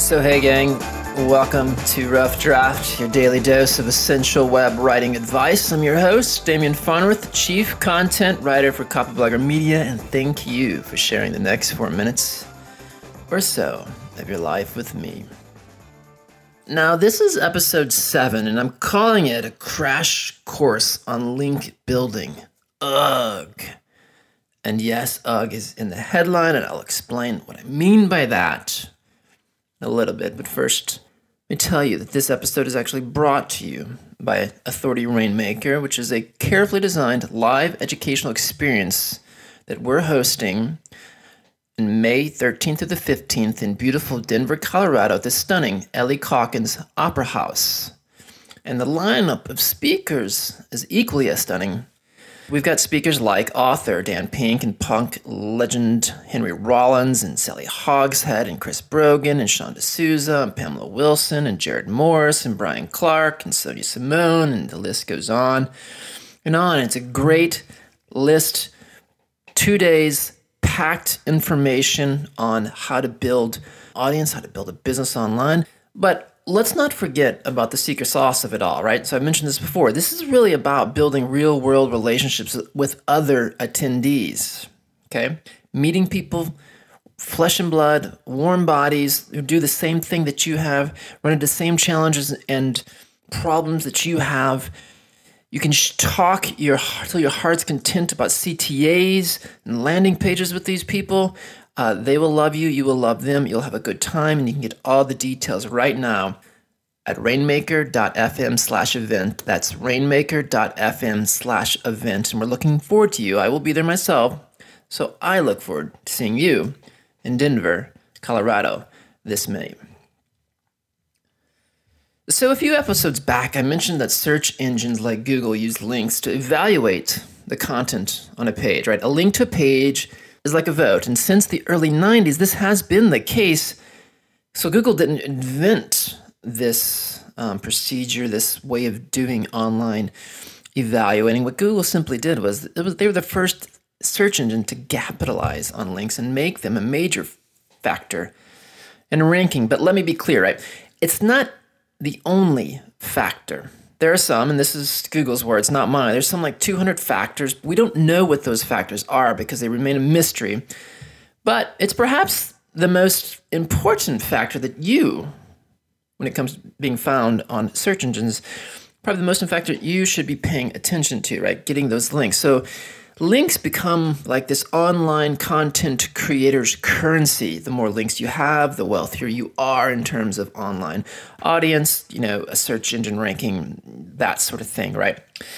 So hey gang, welcome to Rough Draft, your daily dose of essential web writing advice. I'm your host, Damian Farnworth, Chief Content Writer for Copyblogger Media, and thank you for sharing the next 4 minutes or so of your life with me. Now, this is episode 7, and I'm calling it a crash course on link building. Ugh. And yes, ugh is in the headline, and I'll explain what I mean by that a little bit. But first, let me tell you that this episode is actually brought to you by Authority Rainmaker, which is a carefully designed live educational experience that we're hosting in May 13th to the 15th in beautiful Denver, Colorado, at the stunning Ellie Caulkins Opera House. And the lineup of speakers is equally as stunning. We've got speakers like author Dan Pink and punk legend Henry Rollins and Sally Hogshead and Chris Brogan and Sean D'Souza and Pamela Wilson and Jared Morris and Brian Clark and Sonia Simone, and the list goes on and on. It's a great list. 2 days, packed information on how to build audience, how to build a business online. But let's not forget about the secret sauce of it all, right? So I mentioned this before. This is really about building real-world relationships with other attendees, okay? Meeting people, flesh and blood, warm bodies who do the same thing that you have, run into the same challenges and problems that you have. You can talk till your heart's content about CTAs and landing pages with these people. They will love you. You will love them. You'll have a good time, and you can get all the details right now at rainmaker.fm/event. That's rainmaker.fm/event, and we're looking forward to you. I will be there myself, so I look forward to seeing you in Denver, Colorado this May. So a few episodes back, I mentioned that search engines like Google use links to evaluate the content on a page, right? A link to a page is like a vote. And since the early 90s, this has been the case. So Google didn't invent this procedure, this way of doing online evaluating. What Google simply did was they were the first search engine to capitalize on links and make them a major factor in ranking. But let me be clear, right? It's not the only factor. There are some, and this is Google's words, not mine. There's some like 200 factors. We don't know what those factors are because they remain a mystery. But it's perhaps the most important factor that you, when it comes to being found on search engines, probably the most important factor you should be paying attention to, right? Getting those links. So links become like this online content creator's currency. The more links you have, the wealthier you are in terms of online audience, a search engine ranking, that sort of thing, right?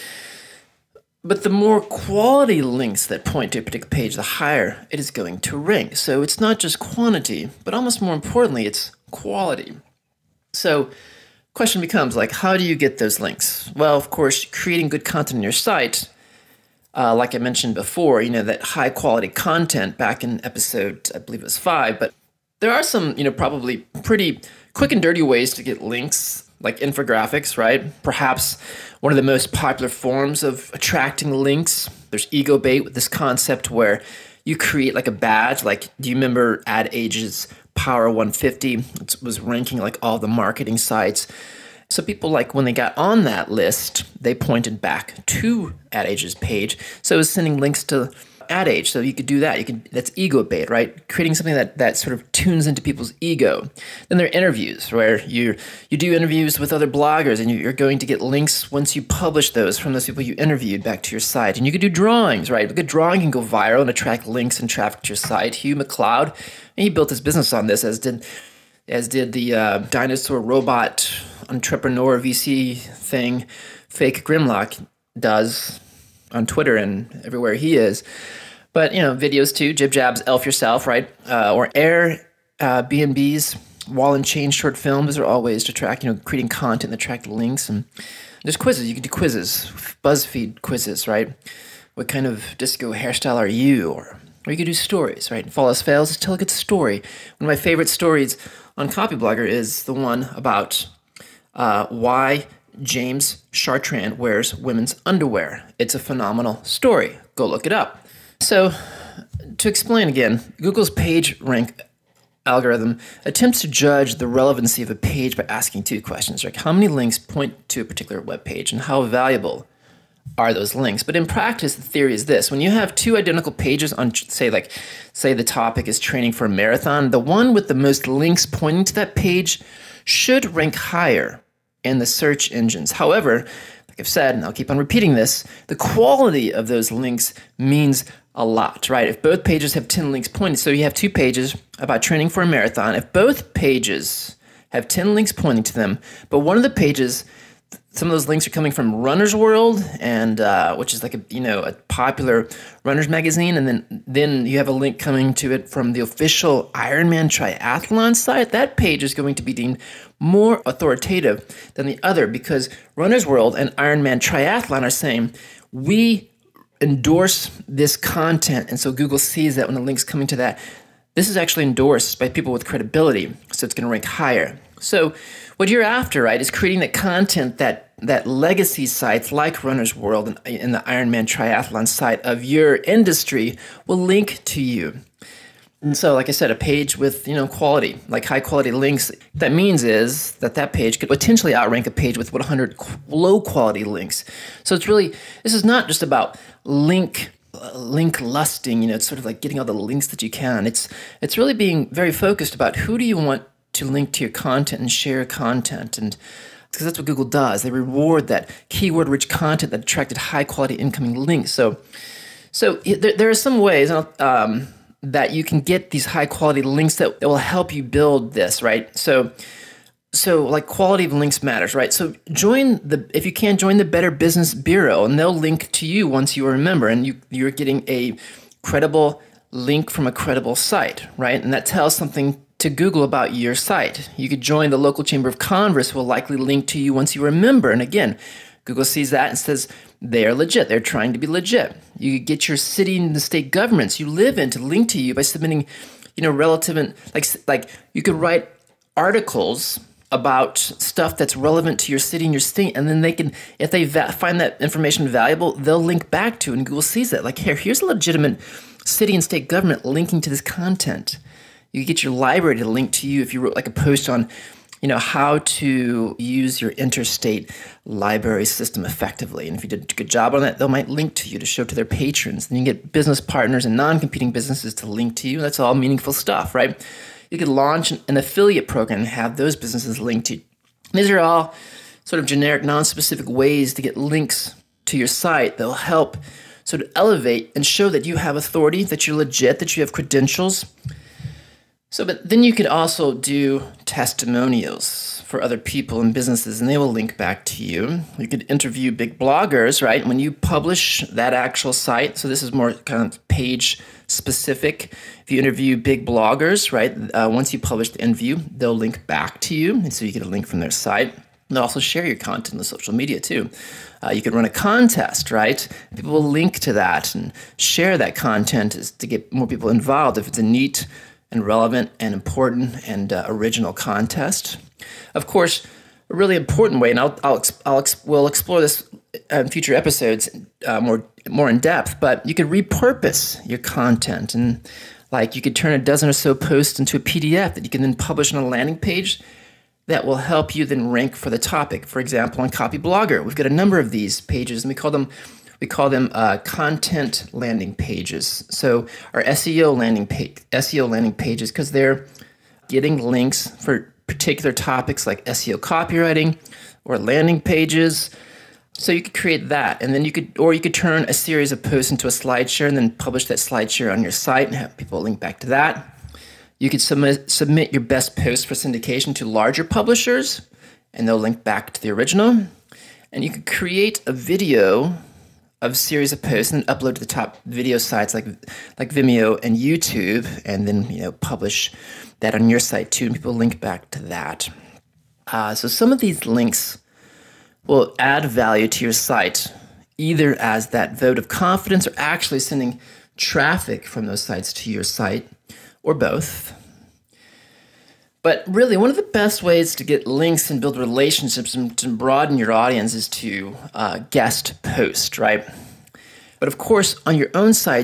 But the more quality links that point to a particular page, the higher it is going to rank. So it's not just quantity, but almost more importantly, it's quality. So question becomes how do you get those links? Well, of course, creating good content on your site. Like I mentioned before, that high quality content back in episode, I believe it was 5, but there are some, probably pretty quick and dirty ways to get links, like infographics, right? Perhaps one of the most popular forms of attracting links. There's Ego Bait with this concept where you create like a badge. Do you remember Ad Age's Power 150? It was ranking all the marketing sites. So people when they got on that list, they pointed back to Ad Age's page. So it was sending links to Ad Age. So you could do that. That's Ego Bait, right? Creating something that sort of tunes into people's ego. Then there are interviews where you do interviews with other bloggers, and you're going to get links once you publish those from those people you interviewed back to your site. And you could do drawings, right? A good drawing can go viral and attract links and traffic to your site. Hugh McLeod, and he built his business on this, as did the dinosaur robot entrepreneur VC thing, Fake Grimlock, does on Twitter and everywhere he is. But, videos too, Jib Jab's Elf Yourself, right? Or Airbnb's Wall and Chain short films. Those are all ways to track, creating content that attract links. And there's quizzes. You can do quizzes, BuzzFeed quizzes, right? What kind of disco hairstyle are you? Or you could do stories, right? If all else fails, just tell a good story. One of my favorite stories on Copyblogger is the one about why James Chartrand wears women's underwear. It's a phenomenal story. Go look it up. So, to explain again, Google's page rank algorithm attempts to judge the relevancy of a page by asking two questions, like how many links point to a particular web page and how valuable are those links. But in practice, the theory is this: when you have two identical pages on, say the topic is training for a marathon, the one with the most links pointing to that page should rank higher in the search engines. However, like I've said, and I'll keep on repeating this, the quality of those links means a lot, right? If both pages have 10 links pointing, so you have two pages about training for a marathon, if both pages have 10 links pointing to them, but one of the pages, some of those links are coming from Runner's World, and which is like a popular runner's magazine, and then you have a link coming to it from the official Ironman Triathlon site. That page is going to be deemed more authoritative than the other because Runner's World and Ironman Triathlon are saying we endorse this content, and so Google sees that when the link's coming to that, this is actually endorsed by people with credibility, so it's going to rank higher. So what you're after, right, is creating that content that legacy sites like Runner's World and the Ironman Triathlon site of your industry will link to you. And so, like I said, a page with, quality, like high quality links, what that means is that page could potentially outrank a page with 100 low quality links. So this is not just about link lusting, it's sort of like getting all the links that you can. It's really being very focused about who do you want to link to your content and share content, and because that's what Google does. They reward that keyword-rich content that attracted high-quality incoming links. So there are some ways that you can get these high-quality links that will help you build this, right? So like quality of links matters, right? So if you can, join the Better Business Bureau, and they'll link to you once you are a member, and you're getting a credible link from a credible site, right? And that tells something to Google about your site. You could join the local Chamber of Commerce, will likely link to you once you are a member. And again, Google sees that and says they are legit. They're trying to be legit. You could get your city and the state governments you live in to link to you by submitting, relevant, like you could write articles about stuff that's relevant to your city and your state, and then they can, if they find that information valuable, they'll link back to it, and Google sees that. Like, here's a legitimate city and state government linking to this content. You could get your library to link to you if you wrote like a post on, how to use your interstate library system effectively. And if you did a good job on that, they might link to you to show to their patrons. Then you get business partners and non-competing businesses to link to you. That's all meaningful stuff, right? You could launch an affiliate program and have those businesses linked to you. These are all sort of generic, non-specific ways to get links to your site that will help sort of elevate and show that you have authority, that you're legit, that you have credentials. But then you could also do testimonials for other people and businesses, and they will link back to you. You could interview big bloggers, right? When you publish that actual site, so this is more kind of page specific. If you interview big bloggers, right, once you publish the interview, they'll link back to you, and so you get a link from their site. They'll also share your content on social media too. You could run a contest, right? People will link to that and share that content to get more people involved if it's a neat and relevant and important and original contest. Of course, a really important way, and we'll explore this in future episodes more in depth, but you could repurpose your content, and like you could turn a dozen or so posts into a PDF that you can then publish on a landing page that will help you then rank for the topic. For example, on Copyblogger, we've got a number of these pages, and we call them content landing pages. So our SEO landing pages, because they're getting links for particular topics like SEO copywriting or landing pages. So you could create that, and then you could turn a series of posts into a SlideShare and then publish that SlideShare on your site and have people link back to that. You could submit your best posts for syndication to larger publishers, and they'll link back to the original. And you could create a video of series of posts and upload to the top video sites like Vimeo and YouTube, and then publish that on your site too, and people link back to that. So some of these links will add value to your site, either as that vote of confidence or actually sending traffic from those sites to your site, or both. But really, one of the best ways to get links and build relationships and to broaden your audience is to guest post, right? But of course, on your own sites,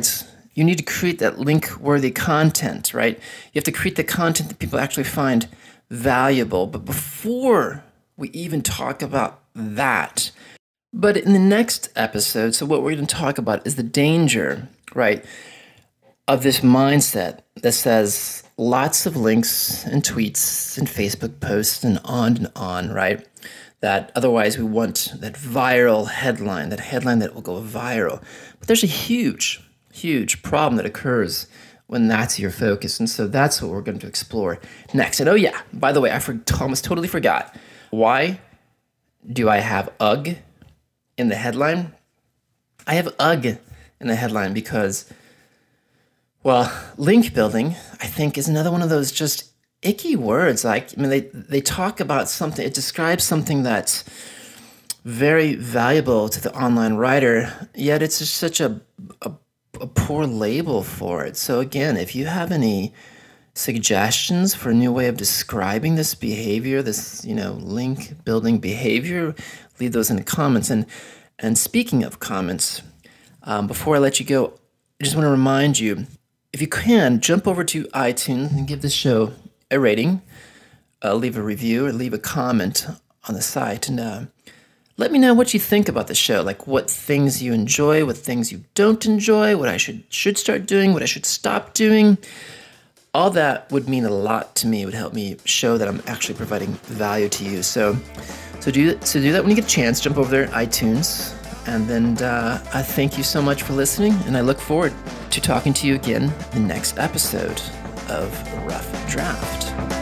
you need to create that link-worthy content, right? You have to create the content that people actually find valuable. But before we even talk about that, but in the next episode, so what we're going to talk about is the danger, right, of this mindset that says lots of links and tweets and Facebook posts and on, right? That otherwise we want that viral headline, that headline that will go viral. But there's a huge problem that occurs when that's your focus. And so that's what we're going to explore next. And oh yeah, by the way, I almost totally forgot. Why do I have UGG in the headline? I have UGG in the headline because, well, link building, I think, is another one of those just icky words. Like, I mean, they talk about something, it describes something that's very valuable to the online writer, yet it's just such a poor label for it. So again, if you have any suggestions for a new way of describing this behavior, this, link building behavior, leave those in the comments. And speaking of comments, before I let you go, I just want to remind you, if you can, jump over to iTunes and give this show a rating, leave a review, or leave a comment on the site, and let me know what you think about the show, like what things you enjoy, what things you don't enjoy, what I should start doing, what I should stop doing. All that would mean a lot to me. It would help me show that I'm actually providing value to you. So do that when you get a chance. Jump over there, iTunes, and then I thank you so much for listening, and I look forward to talking to you again in the next episode of Rough Draft.